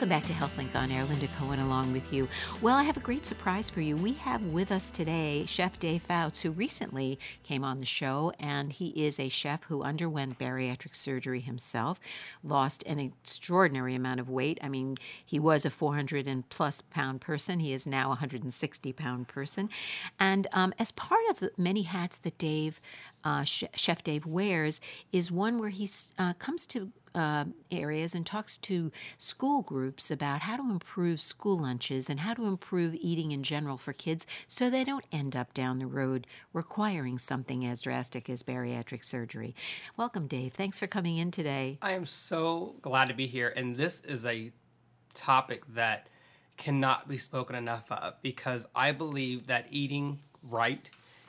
Welcome back to HealthLink on Air. Linda Cohen along with you. Well, I have a great surprise for you. We have with us today Chef Dave Fouts, who recently came on the show, and he is a chef who underwent bariatric surgery himself, lost an extraordinary amount of weight. I mean, he was a 400 and plus pound person. He is now a 160 pound person. And as part of the many hats that Chef Dave wears is one where he comes to areas and talks to school groups about how to improve school lunches and how to improve eating in general for kids so they don't end up down the road requiring something as drastic as bariatric surgery. Welcome, Dave. Thanks for coming in today. I am so glad to be here. And this is a topic that cannot be spoken enough of because I believe that eating right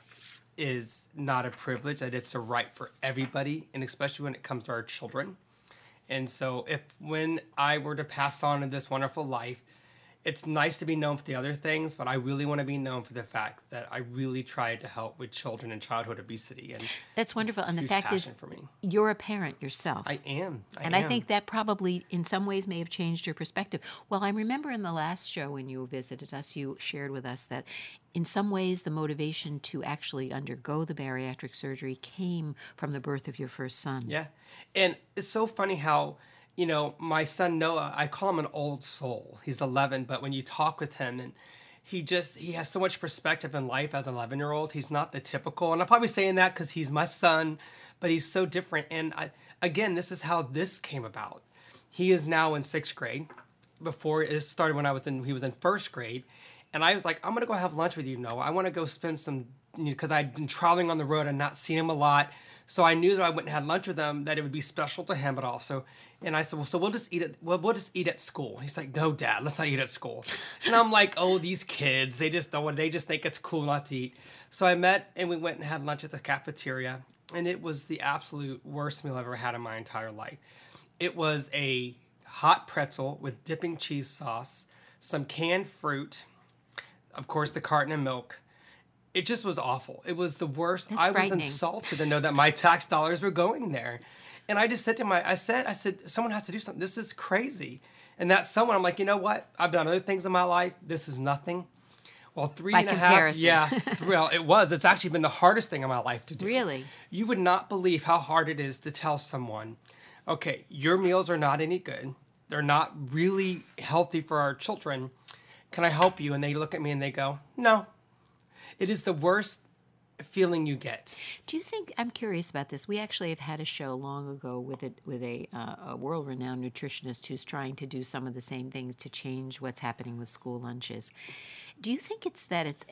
is not a privilege, that it's a right for everybody, and especially when it comes to our children. And so when I were to pass on in this wonderful life, it's nice to be known for the other things, but I really want to be known for the fact that I really tried to help with children and childhood obesity. And that's wonderful. And the fact is, for me. You're a parent yourself. I am. I think that probably in some ways may have changed your perspective. Well, I remember in the last show when you visited us, you shared with us that in some ways the motivation to actually undergo the bariatric surgery came from the birth of your first son. Yeah. And it's so funny how, you know, my son Noah, I call him an old soul. He's 11, but when you talk with him and he has so much perspective in life as an 11-year-old. He's not the typical, and I'm probably saying that because he's my son, but he's so different. And again, this is how this came about. He is now in 6th grade. Before it started he was in 1st grade. And I was like, I'm going to go have lunch with you, Noah. I want to go spend some, because I'd been traveling on the road and not seen him a lot. So I knew that I went and had lunch with him, that it would be special to him, but also, and I said, well, so we'll just eat at school. He's like, no, Dad, let's not eat at school. And I'm like, oh, these kids, they just think it's cool not to eat. So I met and we went and had lunch at the cafeteria, and it was the absolute worst meal I've ever had in my entire life. It was a hot pretzel with dipping cheese sauce, some canned fruit, of course, the carton of milk. It just was awful. It was the worst. That's I was frightening. insulted to know that my tax dollars were going there. And I just said to I said, someone has to do something. This is crazy. And that someone, I'm like, you know what? I've done other things in my life. This is nothing. Well, By comparison. yeah. Well, it was. It's actually been the hardest thing in my life to do. Really? You would not believe how hard it is to tell someone, okay, your meals are not any good. They're not really healthy for our children. Can I help you? And they look at me and they go, no. It is the worst feeling you get. Do you think, I'm curious about this, we actually have had a show long ago with a world-renowned nutritionist who's trying to do some of the same things to change what's happening with school lunches. Do you think it's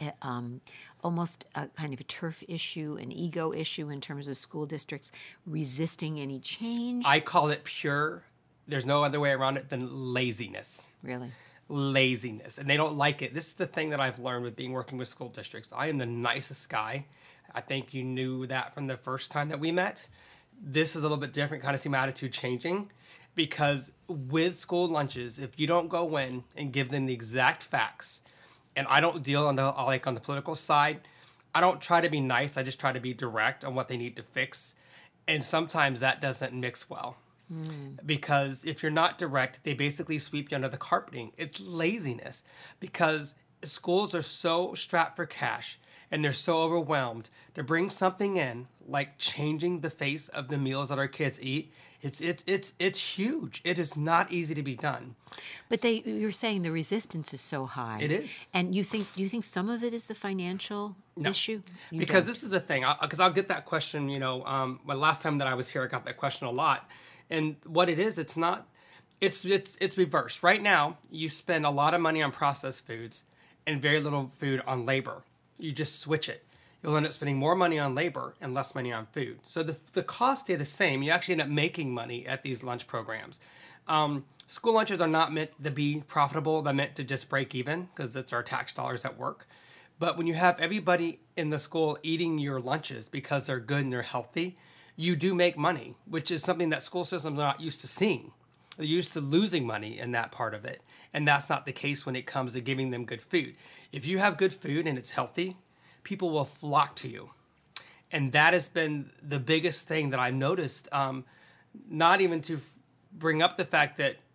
almost a kind of a turf issue, an ego issue in terms of school districts resisting any change? I call it pure, there's no other way around it than laziness. Really? Laziness, and they don't like it. This is the thing that I've learned with working with school districts. I am the nicest guy. I think you knew that from the first time that we met. This is a little bit different, kind of see my attitude changing, because with school lunches, if you don't go in and give them the exact facts, and I don't deal on the political side, I don't try to be nice. I just try to be direct on what they need to fix, and sometimes that doesn't mix well. Because if you're not direct, they basically sweep you under the carpeting. It's laziness because schools are so strapped for cash and they're so overwhelmed to bring something in like changing the face of the meals that our kids eat. It's huge. It is not easy to be done. But you're saying the resistance is so high. It is. And do you think some of it is the financial issue? Because this is the thing. Because I'll get that question. Well, last time that I was here, I got that question a lot. And what it is, it's reversed. Right now, you spend a lot of money on processed foods and very little food on labor. You just switch it. You'll end up spending more money on labor and less money on food. So the costs stay the same. You actually end up making money at these lunch programs. School lunches are not meant to be profitable. They're meant to just break even because it's our tax dollars at work. But when you have everybody in the school eating your lunches because they're good and they're healthy, you do make money, which is something that school systems are not used to seeing. They're used to losing money in that part of it. And that's not the case when it comes to giving them good food. If you have good food and it's healthy, people will flock to you. And that has been the biggest thing that I've noticed, not even to bring up the fact that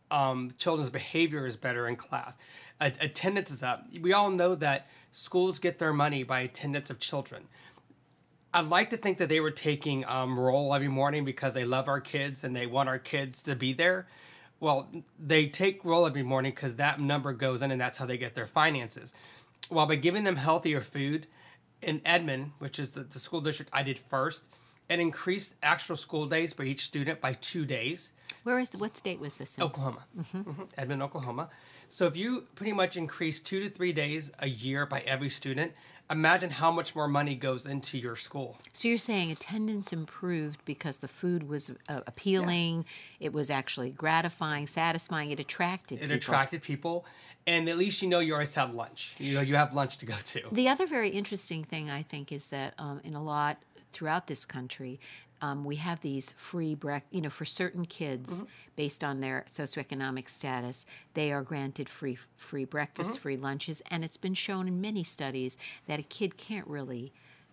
Children's behavior is better in class. Attendance is up. We all know that schools get their money by attendance of children. I'd like to think that they were taking roll every morning because they love our kids and they want our kids to be there. Well, they take roll every morning because that number goes in and that's how they get their finances. While by giving them healthier food, in Edmond, which is the school district I did first, it increased actual school days for each student by 2 days. What state was this in? Oklahoma. Edmond, Oklahoma. So if you pretty much increase 2 to 3 days a year by every student, imagine how much more money goes into your school. So you're saying attendance improved because the food was appealing, it was actually gratifying, satisfying, it attracted people. It attracted people, and at least you always have lunch. You have lunch to go to. The other very interesting thing, I think, is that in a lot throughout this country, we have these free for certain kids, based on their socioeconomic status, they are granted free breakfast, free lunches, and it's been shown in many studies that a kid can't really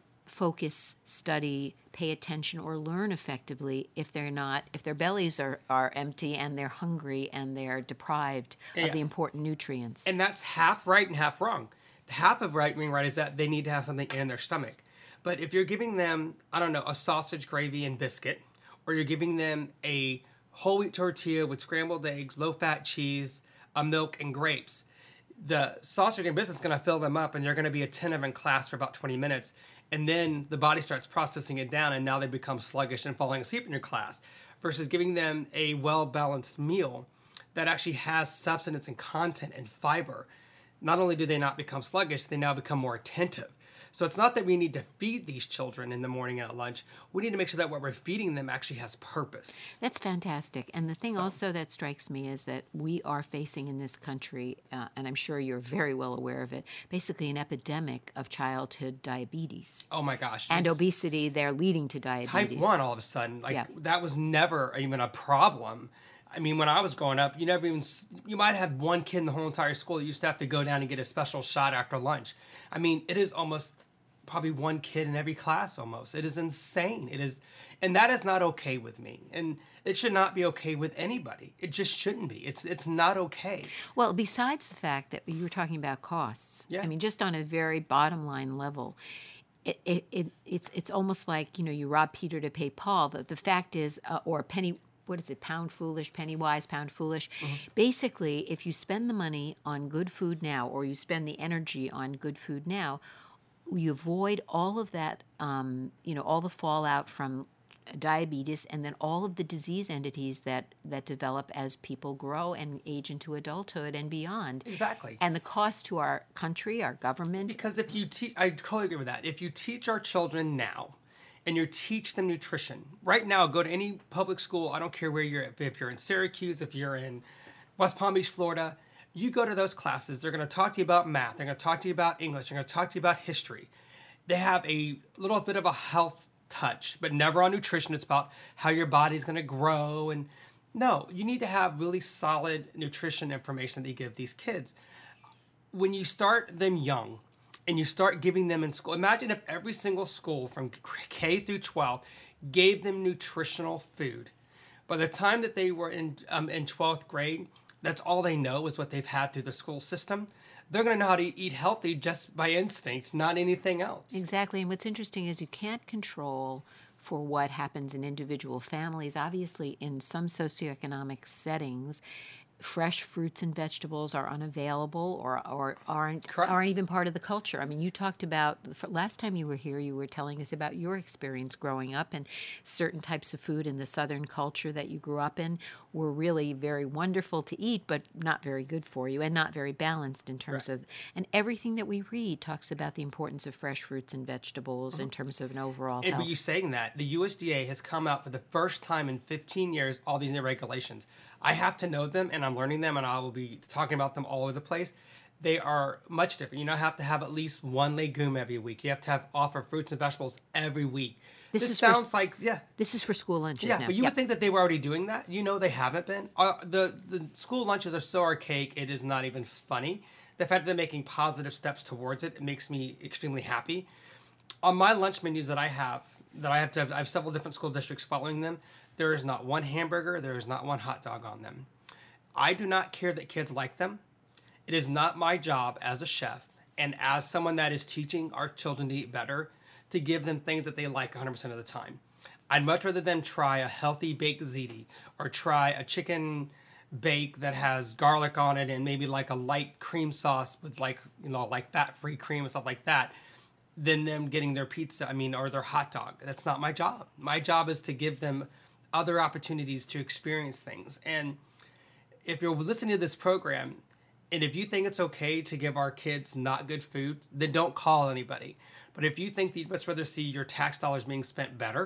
focus, study, pay attention, or learn effectively if their bellies are empty and they're hungry and they're deprived of the important nutrients. And that's half right and half wrong. The half of being right is that they need to have something in their stomach. But if you're giving them, I don't know, a sausage, gravy, and biscuit, or you're giving them a whole wheat tortilla with scrambled eggs, low-fat cheese, milk, and grapes, the sausage and biscuit is going to fill them up, and they're going to be attentive in class for about 20 minutes. And then the body starts processing it down, and now they become sluggish and falling asleep in your class. Versus giving them a well-balanced meal that actually has substance and content and fiber. Not only do they not become sluggish, they now become more attentive. So it's not that we need to feed these children in the morning and at lunch. We need to make sure that what we're feeding them actually has purpose. That's fantastic. And the thing also that strikes me is that we are facing in this country, and I'm sure you're very well aware of it, basically an epidemic of childhood diabetes. Oh my gosh. And obesity, they're leading to diabetes. Type 1 all of a sudden. That was never even a problem. I mean, when I was growing up, you might have one kid in the whole entire school that used to have to go down and get a special shot after lunch. I mean, it is almost probably one kid in every class almost. It is insane. And that is not okay with me. And it should not be okay with anybody. It just shouldn't be. It's not okay. Well, besides the fact that you were talking about costs, I mean, just on a very bottom line level, it's almost like, you rob Peter to pay Paul. The fact is, or penny, what is it, pound foolish, penny wise, pound foolish. Basically, if you spend the money on good food now, or you spend the energy on good food now, you avoid all of that, all the fallout from diabetes, and then all of the disease entities that develop as people grow and age into adulthood and beyond. Exactly. And the cost to our country, our government. Because if you teach, I totally agree with that. If you teach our children now, and you teach them nutrition, right now, go to any public school, I don't care where you're at, if you're in Syracuse, if you're in West Palm Beach, Florida, you go to those classes, they're going to talk to you about math, they're going to talk to you about English, they're going to talk to you about history. They have a little bit of a health touch, but never on nutrition. It's about how your body's going to grow. And no, you need to have really solid nutrition information that you give these kids. When you start them young and you start giving them in school, imagine if every single school from K through 12 gave them nutritional food. By the time that they were in 12th grade, that's all they know is what they've had through the school system. They're going to know how to eat healthy just by instinct, not anything else. Exactly. And what's interesting is you can't control for what happens in individual families. Obviously, in some socioeconomic settings, fresh fruits and vegetables are unavailable or aren't even part of the culture. I mean, you talked about, last time you were here, you were telling us about your experience growing up, and certain types of food in the Southern culture that you grew up in were really very wonderful to eat, but not very good for you and not very balanced in terms of, and everything that we read talks about the importance of fresh fruits and vegetables in terms of an overall health. But you saying that, the USDA has come out for the first time in 15 years, all these new regulations. I have to know them, and I'm learning them, and I will be talking about them all over the place. They are much different. You have to have at least one legume every week. You have to offer fruits and vegetables every week. This sounds like This is for school lunches now. But you would think that they were already doing that. They haven't been. The school lunches are so archaic, it is not even funny. The fact that they're making positive steps towards it makes me extremely happy. On my lunch menus that I have I have several different school districts following them. There is not one hamburger. There is not one hot dog on them. I do not care that kids like them. It is not my job as a chef and as someone that is teaching our children to eat better to give them things that they like 100% of the time. I'd much rather them try a healthy baked ziti or try a chicken bake that has garlic on it and maybe like a light cream sauce with like fat-free cream and stuff like that than them getting their pizza, or their hot dog. That's not my job. My job is to give them other opportunities to experience things. And if you're listening to this program, and if you think it's okay to give our kids not good food, then don't call anybody. But if you think that you'd much rather see your tax dollars being spent better,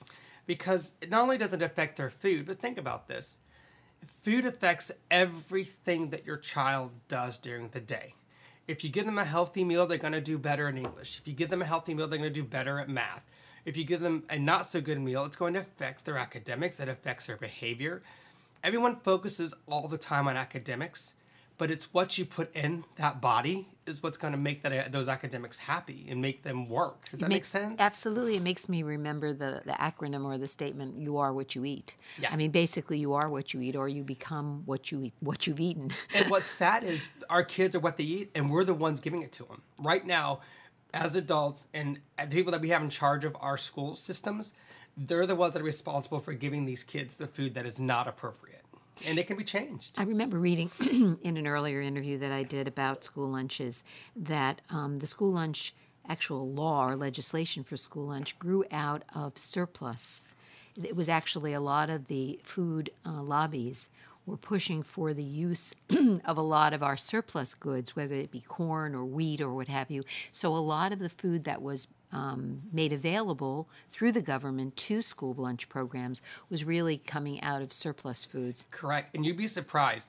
because it not only does it affect their food, but think about this. Food affects everything that your child does during the day. If you give them a healthy meal, they're going to do better in English. If you give them a healthy meal, they're going to do better at math. If you give them a not so good meal, it's going to affect their academics. It affects their behavior. Everyone focuses all the time on academics, but it's what you put in that body is what's going to make those academics happy and make them work. Does that make sense? Absolutely. It makes me remember the acronym or the statement, you are what you eat. Yeah. Basically you are what you eat, or you become what you eat, what you've eaten. And what's sad is our kids are what they eat, and we're the ones giving it to them. Right now, as adults and the people that we have in charge of our school systems, they're the ones that are responsible for giving these kids the food that is not appropriate. And it can be changed. I remember reading in an earlier interview that I did about school lunches that the school lunch actual law or legislation for school lunch grew out of surplus. It was actually a lot of the food lobbies were pushing for the use of a lot of our surplus goods, whether it be corn or wheat or what have you. So a lot of the food that was made available through the government to school lunch programs was really coming out of surplus foods. Correct. And you'd be surprised.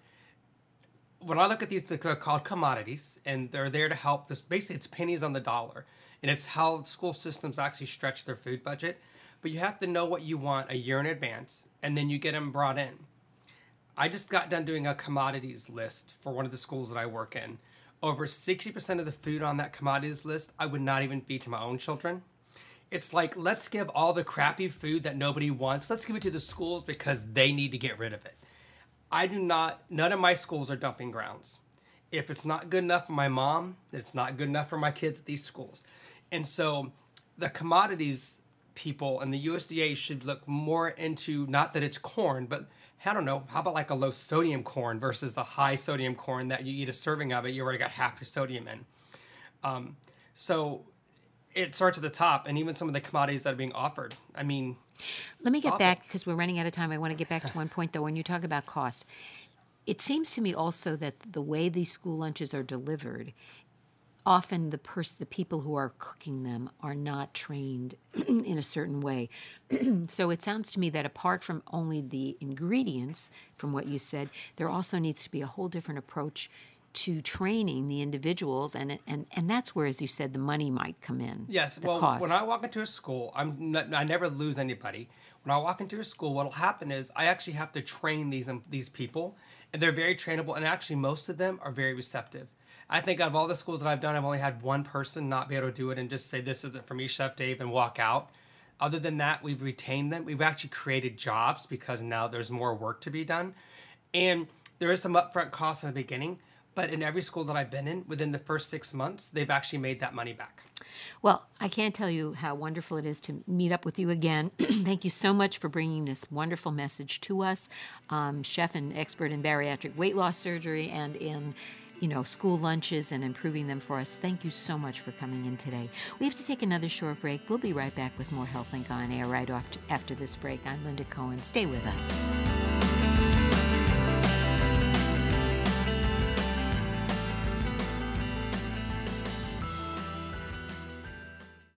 When I look at these, they're called commodities, and they're there to help. Basically, it's pennies on the dollar. And it's how school systems actually stretch their food budget. But you have to know what you want a year in advance, and then you get them brought in. I just got done doing a commodities list for one of the schools that I work in. Over 60% of the food on that commodities list, I would not even feed to my own children. It's like, let's give all the crappy food that nobody wants, let's give it to the schools because they need to get rid of it. None of my schools are dumping grounds. If it's not good enough for my mom, it's not good enough for my kids at these schools. And so the commodities people and the USDA should look more into, not that it's corn, but I don't know, how about like a low sodium corn versus a high sodium corn that you eat a serving of it, you already got half your sodium in. So it starts at the top, and even some of the commodities that are being offered. Let me get back, because we're running out of time. I want to get back to one point, though. When you talk about cost, it seems to me also that the way these school lunches are delivered, often the people who are cooking them are not trained in a certain way. So it sounds to me that apart from only the ingredients, from what you said, there also needs to be a whole different approach to training the individuals, and that's where, as you said, the money might come in. Yes, well, cost. When I walk into a school, I never lose anybody. When I walk into a school, what'll happen is I actually have to train these people, and they're very trainable, and actually most of them are very receptive. I think out of all the schools that I've done, I've only had one person not be able to do it and just say, this isn't for me, Chef Dave, and walk out. Other than that, we've retained them. We've actually created jobs because now there's more work to be done. And there is some upfront costs in the beginning, but in every school that I've been in, within the first 6 months, they've actually made that money back. Well, I can't tell you how wonderful it is to meet up with you again. Thank you so much for bringing this wonderful message to us. Chef and expert in bariatric weight loss surgery and in school lunches and improving them for us. Thank you so much for coming in today. We have to take another short break. We'll be right back with more HealthLink on air right after this break. I'm Linda Cohen. Stay with us.